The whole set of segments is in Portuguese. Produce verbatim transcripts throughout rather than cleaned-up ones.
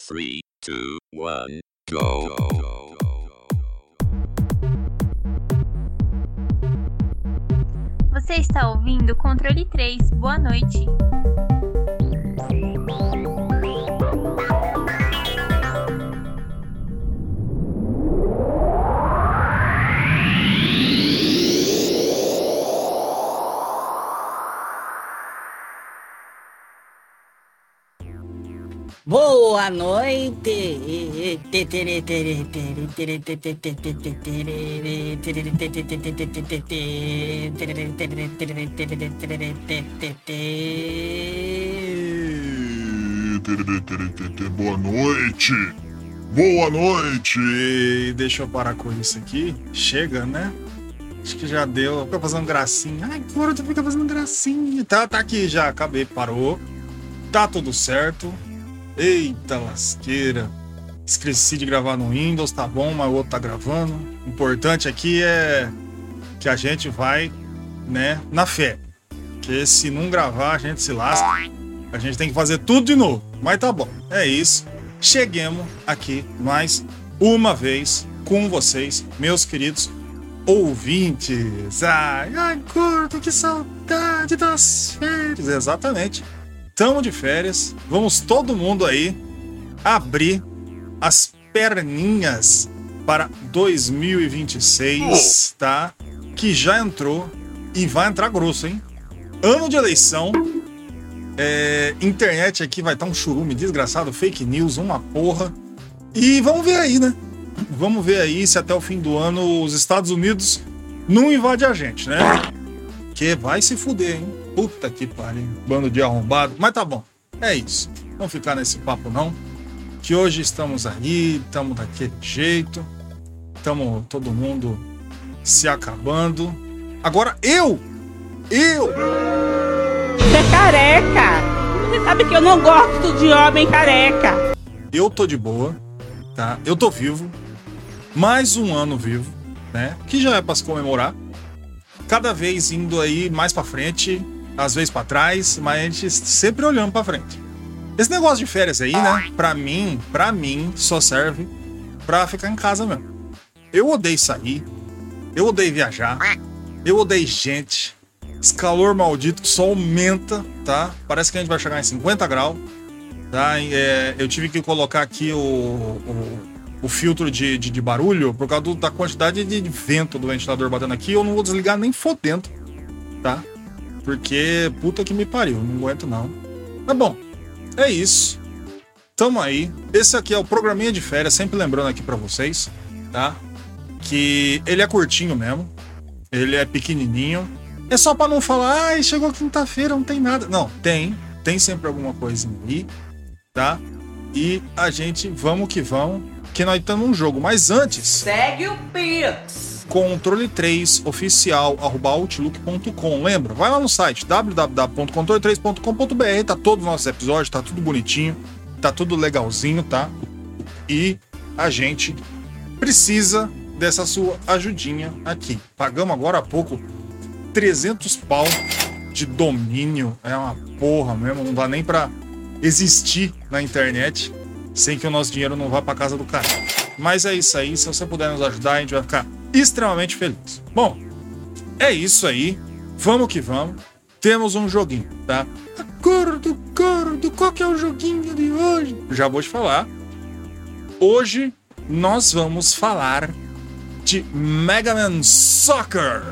three, two, one, go. Você está ouvindo Controle três. Boa noite. Boa noite! Boa noite! Boa noite! Deixa eu parar com isso aqui. Chega, né? Acho que já deu. Fica fazendo gracinha. Ai, agora tu fica fazendo gracinha. Tá, tá aqui já. Acabei, parou. Tá tudo certo. Eita lasqueira. Esqueci de gravar no Windows, tá bom, mas o outro tá gravando. O importante aqui é que a gente vai, né, na fé. Porque se não gravar, a gente se lasca. A gente tem que fazer tudo de novo. Mas tá bom, é isso. Cheguemos aqui mais uma vez com vocês, meus queridos ouvintes. Ai, ai, curto, que saudade das férias. Exatamente. Tamo de férias. Vamos todo mundo aí abrir as perninhas para dois mil e vinte e seis, tá? Que já entrou e vai entrar grosso, hein? Ano de eleição. É, internet aqui vai estar um churume desgraçado, fake news, uma porra. E vamos ver aí, né? Vamos ver aí se até o fim do ano os Estados Unidos não invadem a gente, né? Que vai se fuder, hein? Puta que pariu. Bando de arrombado. Mas tá bom. É isso. Não ficar nesse papo, não. Que hoje estamos aí, estamos daquele jeito. Estamos todo mundo se acabando. Agora eu! Eu! Você é careca! Você sabe que eu não gosto de homem careca. Eu tô de boa, tá? Eu tô vivo. Mais um ano vivo, né? Que já é pra se comemorar. Cada vez indo aí mais pra frente, às vezes pra trás, mas a gente sempre olhando pra frente. Esse negócio de férias aí, né? Pra mim, pra mim, só serve pra ficar em casa mesmo. Eu odeio sair, eu odeio viajar, eu odeio gente. Esse calor maldito que só aumenta, tá? Parece que a gente vai chegar em cinquenta graus, tá? É, eu tive que colocar aqui o... o o filtro de, de, de barulho, por causa do, da quantidade de vento do ventilador batendo aqui, eu não vou desligar nem fodendo, tá? Porque, puta que me pariu, não aguento não. Mas bom, é isso. Tamo aí. Esse aqui é o programinha de férias, sempre lembrando aqui pra vocês, tá? Que ele é curtinho mesmo, ele é pequenininho. É só pra não falar, ai, chegou quinta-feira, não tem nada. Não, tem, tem sempre alguma coisinha aí, tá? E a gente, vamos que vamos, que nós estamos num jogo. Mas antes, Segue o Pix. controle três oficial arroba outlook ponto com. Lembra? Vai lá no site w w w ponto controle três ponto com ponto b r. Tá todos os nossos episódios, tá tudo bonitinho, tá tudo legalzinho, tá? E a gente precisa dessa sua ajudinha aqui. Pagamos agora há pouco trezentos pau de domínio. É uma porra mesmo, não dá nem pra existir na internet sem que o nosso dinheiro não vá pra casa do cara. Mas é isso aí, se você puder nos ajudar, a gente vai ficar extremamente feliz. Bom, é isso aí, vamos que vamos. Temos um joguinho, tá? Acordo, acordo, qual que é o joguinho de hoje? Já vou te falar. Hoje nós vamos falar de Mega Man Soccer.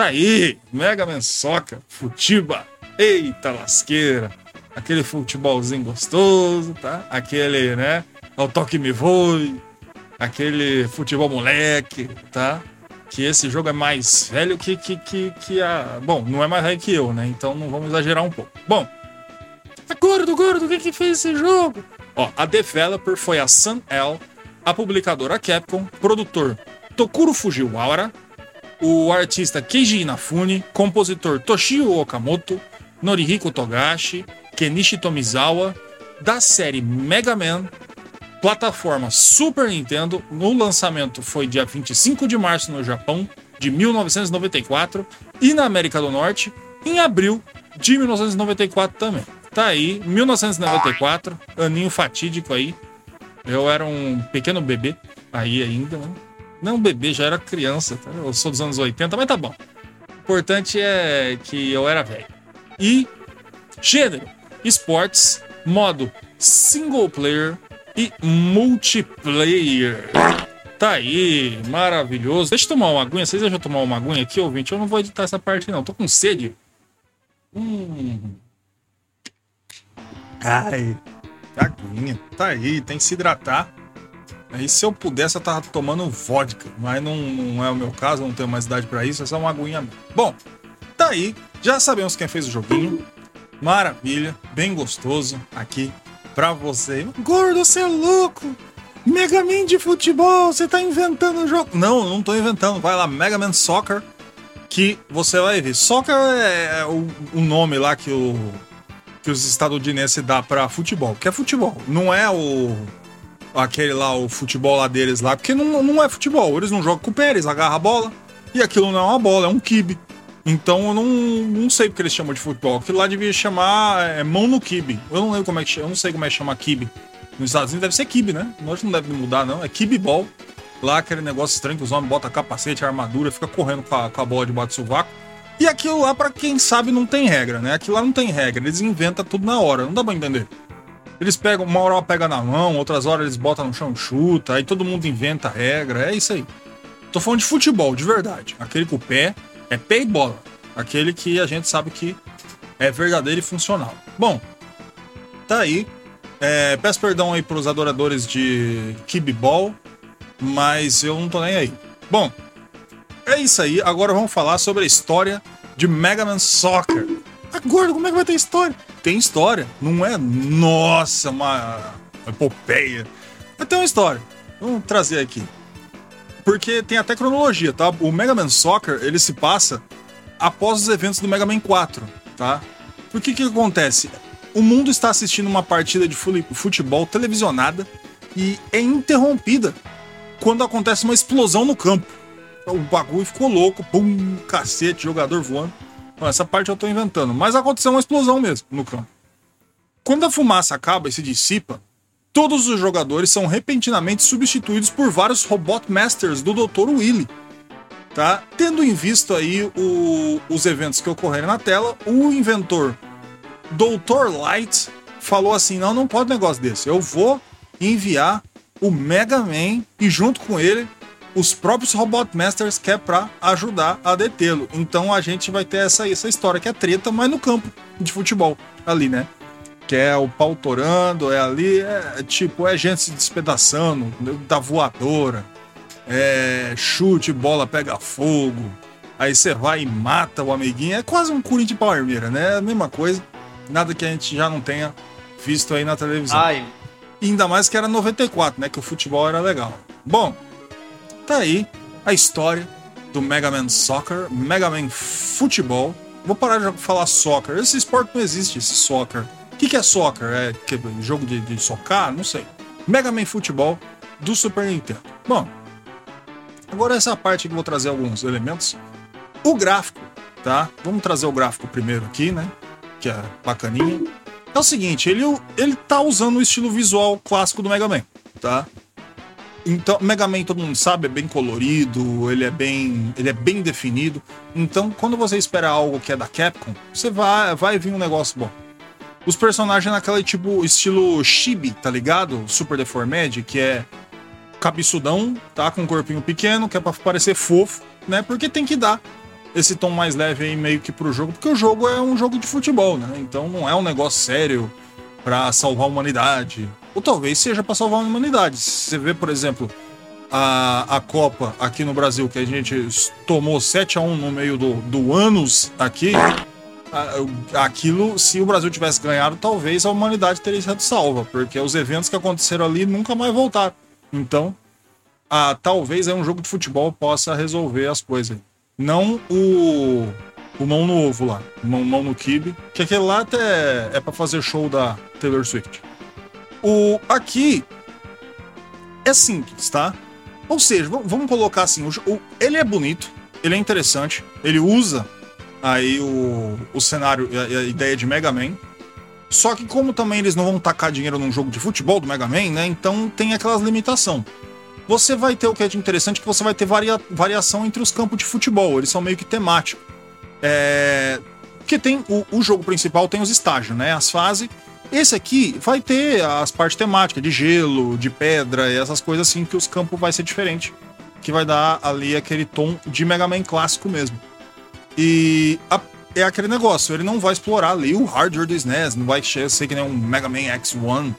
Tá aí, Mega Man Soccer, Futiba. Eita lasqueira. Aquele futebolzinho gostoso, tá? Aquele, né? O toque me voe. Aquele futebol moleque, tá? Que esse jogo é mais velho que, que, que, que a... Bom, não é mais velho que eu, né? Então não vamos exagerar um pouco. Bom, gordo, gordo, quem que fez esse jogo? Ó, a developer foi a Sun-El, a publicadora Capcom, produtor Tokuro Fujiwara, o artista Keiji Inafune, compositor Toshio Okamoto, Norihiko Togashi, Kenichi Tomizawa, da série Mega Man, plataforma Super Nintendo. No lançamento foi dia vinte e cinco de março no Japão, de mil novecentos e noventa e quatro, e na América do Norte, em abril de mil novecentos e noventa e quatro também. Tá aí, mil novecentos e noventa e quatro, aninho fatídico aí. Eu era um pequeno bebê aí ainda, né? Não bebê, já era criança, tá? Eu sou dos anos oitenta, mas tá bom. O importante é que eu era velho. E gênero, esportes, modo single player e multiplayer. Tá aí, maravilhoso. Deixa eu tomar uma aguinha, vocês deixam eu tomar uma aguinha aqui, ouvinte? Eu não vou editar essa parte não, tô com sede. Hum... Ai, aguinha. Tá aí, tem que se hidratar. Aí se eu pudesse eu tava tomando vodka, mas não, não é o meu caso, não tenho mais idade pra isso, é só uma aguinha mesmo. Bom, tá aí, já sabemos quem fez o joguinho. Maravilha, bem gostoso aqui pra você. Gordo, você é louco! Mega Man de futebol, você tá inventando o jogo. Não, não tô inventando, vai lá, Mega Man Soccer, que você vai ver. Soccer é o, o nome lá que o... que os estadunidenses dá pra futebol, que é futebol, não é o aquele lá, o futebol lá deles lá, porque não, não é futebol, eles não jogam com o pé, eles agarram a bola, e aquilo não é uma bola, é um quibe. Então eu não, não sei porque eles chamam de futebol, aquilo lá devia chamar é, mão no quibe, eu não lembro como é que chama, eu não sei como é que chama quibe. Nos Estados Unidos deve ser quibe, né? Nós não deve mudar não, é quibe-ball, lá aquele negócio estranho que os homens botam capacete, armadura, fica correndo com a, com a bola debaixo do sovaco. E aquilo lá, pra quem sabe, não tem regra, né? Aquilo lá não tem regra, eles inventam tudo na hora, não dá pra entender. Eles pegam, uma hora ela pega na mão, outras horas eles botam no chão e chuta, aí todo mundo inventa a regra, é isso aí. Tô falando de futebol, de verdade. Aquele com o pé, é pé e bola. Aquele que a gente sabe que é verdadeiro e funcional. Bom, tá aí. É, peço perdão aí pros adoradores de Kibiball, mas eu não tô nem aí. Bom, é isso aí, agora vamos falar sobre a história de Mega Man Soccer. Ah, gordo, como é que vai ter história? Tem história, não é, nossa, uma, uma epopeia. Mas tem uma história, vamos trazer aqui. Porque tem até cronologia, tá? O Mega Man Soccer, ele se passa após os eventos do Mega Man quatro, tá? Por que que acontece? O mundo está assistindo uma partida de futebol televisionada e é interrompida quando acontece uma explosão no campo. O bagulho ficou louco, pum, cacete, jogador voando. Essa parte eu tô inventando, mas aconteceu uma explosão mesmo no campo. Quando a fumaça acaba e se dissipa, todos os jogadores são repentinamente substituídos por vários Robot Masters do doutor Willy. Tá? Tendo em vista aí o, os eventos que ocorreram na tela, o inventor doutor Light falou assim, não, não pode negócio desse, eu vou enviar o Mega Man e junto com ele os próprios Robot Masters, que é pra ajudar a detê-lo. Então a gente vai ter essa, essa história que é treta, mas no campo de futebol ali, né? Que é o pau torando, é ali, é, é tipo, é gente se despedaçando, da voadora, é chute, bola pega fogo, aí você vai e mata o amiguinho, é quase um Corinthians Palmeiras, né? É a mesma coisa, nada que a gente já não tenha visto aí na televisão. Ai. E ainda mais que era noventa e quatro, né? Que o futebol era legal. Bom, tá aí a história do Mega Man Soccer, Mega Man Futebol. Vou parar de falar soccer. Esse esporte não existe, esse soccer. O que, que é soccer? É que, jogo de, de socar? Não sei. Mega Man Futebol do Super Nintendo. Bom, agora essa parte que eu vou trazer alguns elementos. O gráfico, tá? Vamos trazer o gráfico primeiro aqui, né? Que é bacaninha. É o seguinte, ele, ele tá usando o estilo visual clássico do Mega Man, tá? Então, Mega Man, todo mundo sabe, é bem colorido, ele é bem, ele é bem definido. Então, quando você espera algo que é da Capcom, você vai, vai vir um negócio bom. Os personagens naquela tipo estilo chibi, tá ligado? Super Deformed, que é cabeçudão, tá? Com um corpinho pequeno, que é pra parecer fofo, né? Porque tem que dar esse tom mais leve aí meio que pro jogo, porque o jogo é um jogo de futebol, né? Então não é um negócio sério pra salvar a humanidade. Ou talvez seja pra salvar a humanidade. Se você vê, por exemplo, a, a Copa aqui no Brasil, que a gente tomou sete a um no meio do, do anos aqui, a, aquilo, se o Brasil tivesse ganhado, talvez a humanidade teria sido salva, porque os eventos que aconteceram ali nunca mais voltaram. Então, a, talvez é um jogo de futebol possa resolver as coisas. Não o, o mão no ovo lá, mão, mão no kibe, que aquele lá até é pra fazer show da Taylor Swift. O, aqui é simples, tá? Ou seja, vamos colocar assim, o, o, ele é bonito, ele é interessante, ele usa aí o, o cenário, a, a ideia de Mega Man. Só que como também eles não vão tacar dinheiro num jogo de futebol do Mega Man, né? Então tem aquelas limitações. Você vai ter o que é de interessante, que você vai ter varia, variação entre os campos de futebol. Eles são meio que temáticos. É, porque tem o, o jogo principal tem os estágios, né? As fases. Esse aqui vai ter as partes temáticas de gelo, de pedra e essas coisas assim, que os campos vai ser diferente. Que vai dar ali aquele tom de Mega Man clássico mesmo. E a, é aquele negócio, ele não vai explorar ali o hardware do S N E S, não vai ser que nem um Mega Man X um.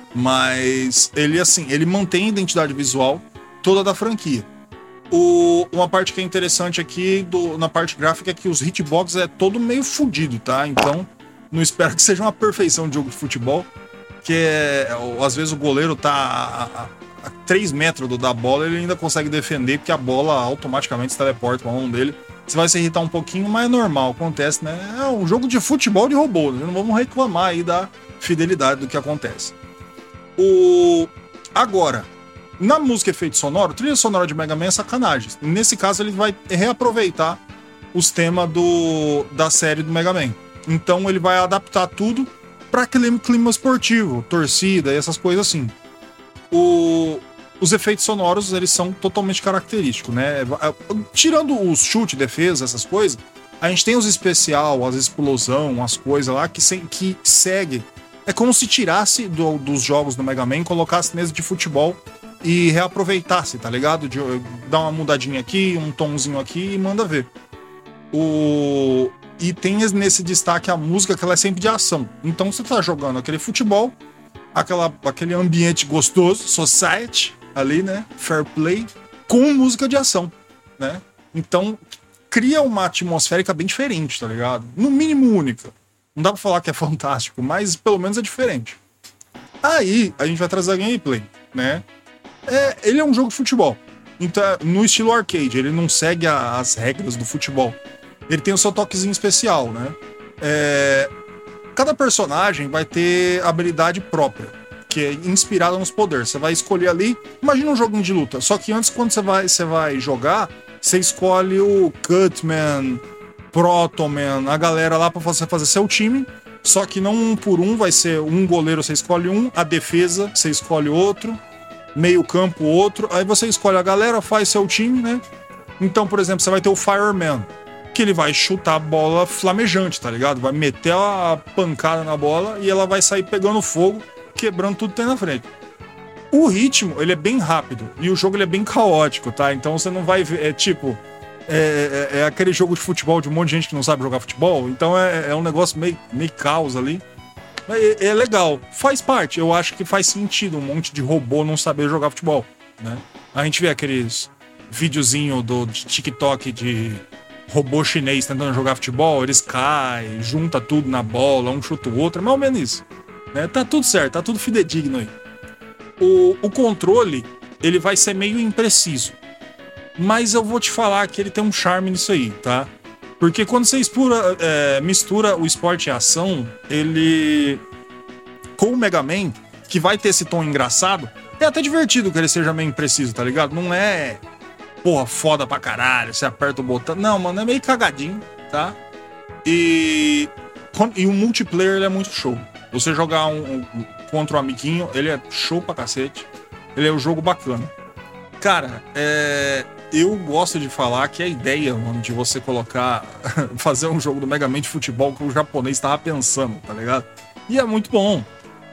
Mas ele, assim, ele mantém a identidade visual toda da franquia. O, uma parte que é interessante aqui do, na parte gráfica é que os hitbox é todo meio fudido, tá? Então, não espero que seja uma perfeição de jogo de futebol, que é, às vezes o goleiro tá a, a, a três metros do, da bola, ele ainda consegue defender, porque a bola automaticamente se teleporta com a mão dele. Você vai se irritar um pouquinho, mas é normal, acontece, né? É um jogo de futebol de robô, né? Não vamos reclamar aí da fidelidade do que acontece. O... Agora, na música efeito sonoro, trilha sonora de Mega Man é sacanagem. Nesse caso, ele vai reaproveitar os temas do... da série do Mega Man. Então, ele vai adaptar tudo para aquele clima esportivo, torcida e essas coisas assim. O... Os efeitos sonoros, eles são totalmente característicos, né? Tirando os chute, defesa, essas coisas, a gente tem os especial, as explosão, as coisas lá que, se... que segue. É como se tirasse do, dos jogos do Mega Man, colocasse nesse de futebol e reaproveitasse, tá ligado? De, dar uma mudadinha aqui, um tomzinho aqui e manda ver. O... E tem nesse destaque a música, que ela é sempre de ação. Então você tá jogando aquele futebol, aquela, aquele ambiente gostoso, society, ali, né? Fair play, com música de ação, né? Então cria uma atmosférica bem diferente, tá ligado? No mínimo única. Não dá pra falar que é fantástico, mas pelo menos é diferente. Aí, a gente vai trazer a gameplay, né? É, ele é um jogo de futebol. Então, no estilo arcade, ele não segue a, as regras do futebol. Ele tem o seu toquezinho especial, né? É, cada personagem vai ter habilidade própria, que é inspirada nos poderes. Você vai escolher ali... Imagina um joguinho de luta. Só que antes, quando você vai, você vai jogar, você escolhe o Cutman... Protoman, a galera lá pra você fazer seu time, só que não um por um, vai ser um goleiro, você escolhe um, a defesa, você escolhe outro, meio campo, outro, aí você escolhe a galera, faz seu time, né? Então, por exemplo, você vai ter o Fireman, que ele vai chutar a bola flamejante, tá ligado? Vai meter a pancada na bola e ela vai sair pegando fogo, quebrando tudo que tem na frente. O ritmo, ele é bem rápido, e o jogo ele é bem caótico, tá? Então você não vai ver, é tipo... É, é, é aquele jogo de futebol de um monte de gente que não sabe jogar futebol. Então é, é um negócio meio, meio caos ali. É, é legal. Faz parte. Eu acho que faz sentido um monte de robô não saber jogar futebol, né? A gente vê aqueles videozinhos do de TikTok de robô chinês tentando jogar futebol. Eles caem, junta tudo na bola, um chuta o outro. É mais ou menos isso, né? Tá tudo certo, tá tudo fidedigno aí. O, o controle, ele vai ser meio impreciso. Mas eu vou te falar que ele tem um charme nisso aí, tá? Porque quando você expura, é, mistura o esporte e a ação, ele... Com o Mega Man, que vai ter esse tom engraçado, é até divertido que ele seja meio impreciso, tá ligado? Não é, porra, foda pra caralho, você aperta o botão. Não, mano, é meio cagadinho, tá? E... E o multiplayer, ele é muito show. Você jogar um, um, contra um amiguinho, ele é show pra cacete. Ele é um jogo bacana. Cara, é... eu gosto de falar que a ideia, mano, de você colocar, fazer um jogo do Mega Man de futebol que o japonês tava pensando, tá ligado? E é muito bom.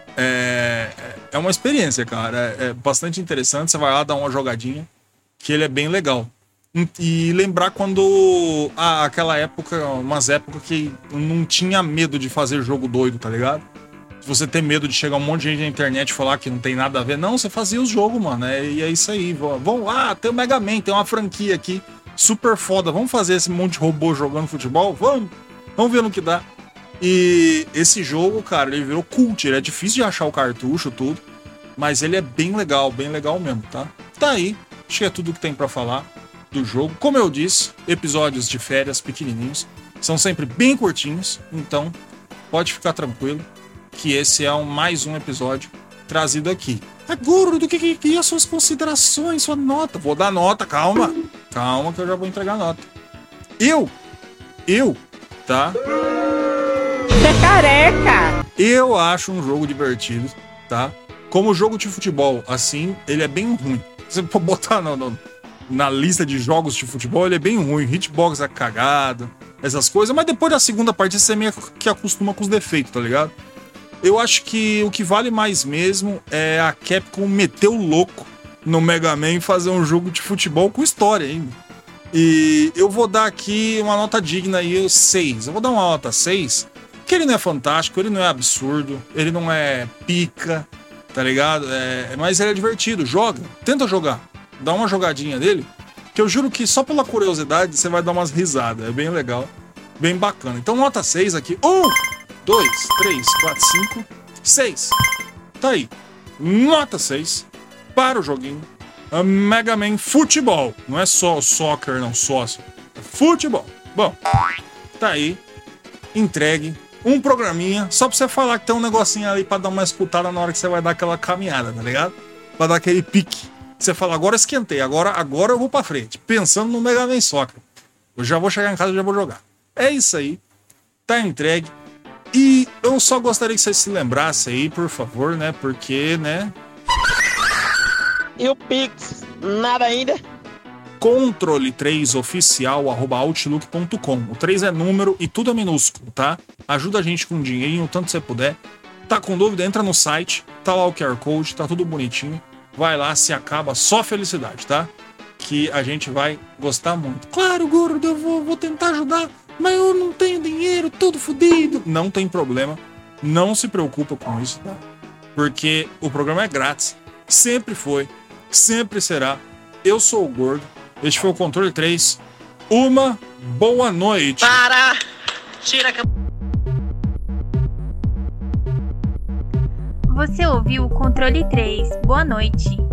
É, é uma experiência, cara. É bastante interessante. Você vai lá dar uma jogadinha, que ele é bem legal. e lembrar quando ah, aquela época, umas épocas que não tinha medo de fazer jogo doido, tá ligado? Se você ter medo de chegar um monte de gente na internet e falar que não tem nada a ver, não, você fazia os jogos, mano, é, e é isso aí. Vamos lá, ah, tem o Mega Man, tem uma franquia aqui super foda, vamos fazer esse monte de robô jogando futebol? Vamos, vamos ver no que dá. E esse jogo, cara, ele virou cult, ele é difícil de achar o cartucho, tudo, mas ele é bem legal, bem legal mesmo, tá? Tá aí, acho que é tudo que tem pra falar do jogo. Como eu disse, episódios de férias pequenininhos, são sempre bem curtinhos, então pode ficar tranquilo que esse é um, mais um episódio trazido aqui. Agora, do que que, que as suas considerações, sua nota? Vou dar nota, calma. Calma que eu já vou entregar a nota. Eu, eu, tá? Você é careca! Eu acho um jogo divertido, tá? Como jogo de futebol, assim, ele é bem ruim. Você pode botar no, no, na lista de jogos de futebol, ele é bem ruim. Hitbox é cagado, essas coisas. Mas depois da segunda partida, você meio que acostuma com os defeitos, tá ligado? Eu acho que o que vale mais mesmo é a Capcom meter o louco no Mega Man e fazer um jogo de futebol com história ainda. E eu vou dar aqui uma nota digna aí, seis. Eu vou dar uma nota seis, que ele não é fantástico, ele não é absurdo, ele não é pica, tá ligado? É, mas ele é divertido, joga, tenta jogar, dá uma jogadinha dele, que eu juro que só pela curiosidade você vai dar umas risadas, é bem legal, bem bacana. Então nota seis aqui, um, dois, três, quatro, cinco, seis. Tá aí. Nota seis para o joguinho a Mega Man Futebol. Não é só soccer, não, sócio. É futebol. Bom, tá aí. Entregue um programinha só pra você falar que tem um negocinho ali pra dar uma escutada na hora que você vai dar aquela caminhada, tá ligado? Pra dar aquele pique. Você fala, agora esquentei, agora, agora eu vou pra frente. Pensando no Mega Man Soccer. Eu já vou chegar em casa e já vou jogar. É isso aí. Tá entregue. E eu só gostaria que vocês se lembrassem aí, por favor, né? Porque, né? E o Pix? Nada ainda? controle três oficial arroba outlook ponto com. O três é número e tudo é minúsculo, tá? Ajuda a gente com dinheirinho, o tanto você puder. Tá com dúvida? Entra no site, tá lá o Q R Code, tá tudo bonitinho. Vai lá, se acaba, só felicidade, tá? Que a gente vai gostar muito. Claro, gordo, eu vou, vou tentar ajudar, mas eu não tenho dinheiro, tudo fodido. Não tem problema, não se preocupa com isso, tá? Porque o programa é grátis, sempre foi, sempre será. Eu sou o Gordo, este foi o Controle três. Uma boa noite. Para! Tira a... Você ouviu o Controle três. Boa noite.